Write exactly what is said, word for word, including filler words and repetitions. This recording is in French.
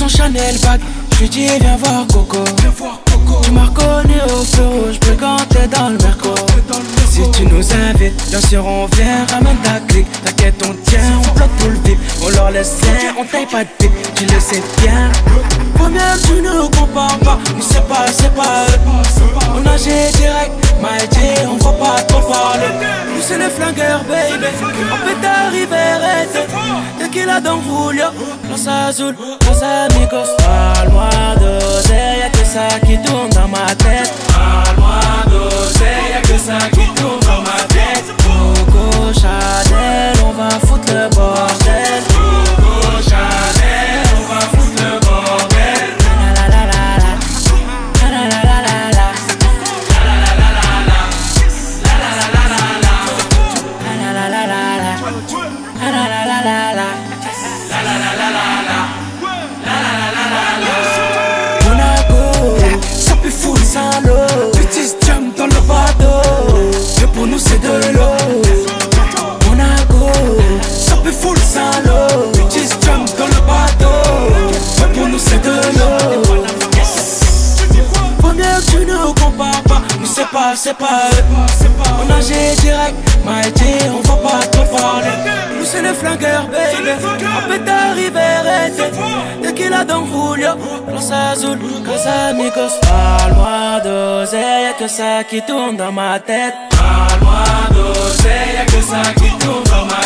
son Chanel bag. J'lui dis viens voir Coco. Tu m'as reconnu au feu rouge, plus quand t'es dans le merco. Si tu nous invites, bien sûr on vient, ramène ta clique. T'inquiète on tient, on bloque tout le vip. On leur laisse rien, on taille pas de pipe. Tu le sais bien. Faut bien que tu ne compares pas. Mais c'est pas, c'est pas eux. On agit direct, Maïti, on va pas trop parler. Nous c'est les flingueurs baby. On peut t'arriver arrêter. Tequila dans Julio, Los Azul, Los Amigos. Parle-moi d'oseille, y'a que ça qui tourne dans ma tête. Parle-moi d'oseille, y'a que ça qui tourne dans ma tête. Coco Chanel, on va foutre le bordel. Coco Chanel, on va foutre le bordel. La la la la la, la la la la la, la la la la la, la la la la la, la la la la la, la la la la la, la la la la la. Petit jump dans le bateau, et pour nous c'est de l'eau. Monaco, ça peut full Saint-Lô. Petit jump dans le bateau, et pour nous c'est de l'eau. Faut mieux que tu ne compares pas. Nous c'est pas, c'est pas eux. On agit direct, Maïti, on va pas trop parler. Nous c'est les flingueurs baby. On peut t'arriver arrêter. Tequila dans Julio, Los Azul, Los Amigos. Parle-moi d'oseille, y'a que ça qui tourne dans ma tête. Parle-moi d'oseille, y'a que ça qui tourne dans ma tête.